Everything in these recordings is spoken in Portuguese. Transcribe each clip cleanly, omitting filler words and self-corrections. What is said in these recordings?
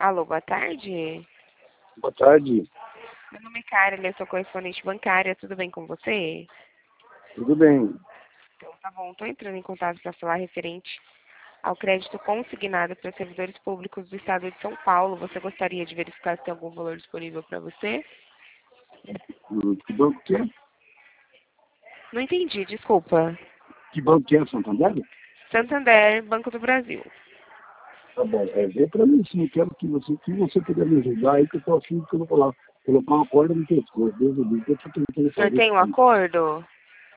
Alô, boa tarde. Boa tarde, Meu nome é Karen, eu sou correspondente bancária, tudo bem com você? tudo bem? Então, tá bom, estou entrando em contato para falar referente ao crédito consignado para servidores públicos do estado de São Paulo. Você gostaria de verificar se tem algum valor disponível para você? Que banco que é? Não entendi, desculpa. Que banco que é, Santander? Santander, Banco do Brasil. Tá bom, vê pra mim sim, quero que você puder me ajudar aí, que eu tô afim de colocar uma corda no pescoço, Deus do livro, que eu tô tentando O senhor fazer tem um isso. acordo?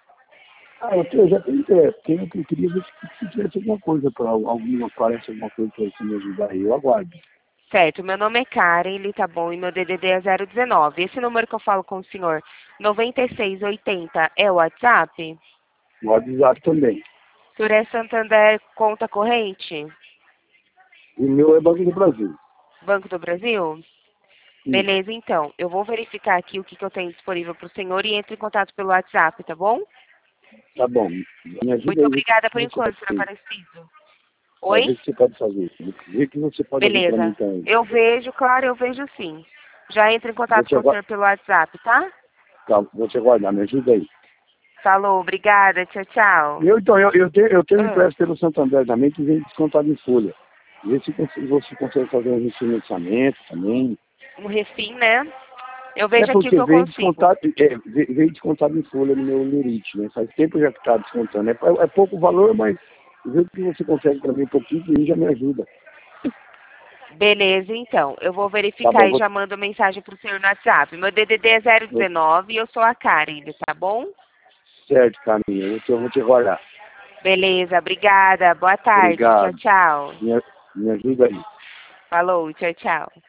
Eu já tenho interesse, eu queria ver se tivesse alguma coisa, aparece alguma coisa pra você me ajudar aí, eu aguardo. Certo, meu nome é Karen, tá bom, e meu DDD é 019. Esse número que eu falo com o senhor, 9680, é o WhatsApp? O WhatsApp também. Suré Santander, conta corrente? E o meu é Banco do Brasil. Banco do Brasil? Sim, Beleza, então. Eu vou verificar aqui o que eu tenho disponível para o senhor e entro em contato pelo WhatsApp, tá bom? tá bom. Me ajuda Muito aí, vê o obrigada por que você enquanto, pode senhor fazer. Aparecido. Vai Oi? ver o que você pode fazer. Vê o que você pode fazer pra mim Beleza. também. Eu vejo, claro, eu vejo sim. Já entro em Vou contato te com o aguardar. senhor pelo WhatsApp, tá? Tá, vou te aguardar, me ajuda aí. Falou, obrigada, tchau, tchau. Eu tenho um Ah, empréstimo pelo Santander também que vem descontado em folha. Vê se você consegue fazer um refinanciamento também. um refim, né? Eu É vejo aqui o que porque eu consigo. vem descontado em folha no meu limite, né? Faz tempo já que está descontando. É pouco valor, mas vê o que você consegue para mim um pouquinho que já me ajuda. Beleza, então. Eu vou Tá verificar bom, e já mando mensagem pro senhor no WhatsApp. Meu DDD é 019 e eu sou a Karen, tá bom? certo, caminho. Eu vou te aguardar. Beleza, obrigada. Boa tarde. Tchau, Obrigado. tchau. Me ajuda aí. Falou, tchau, tchau.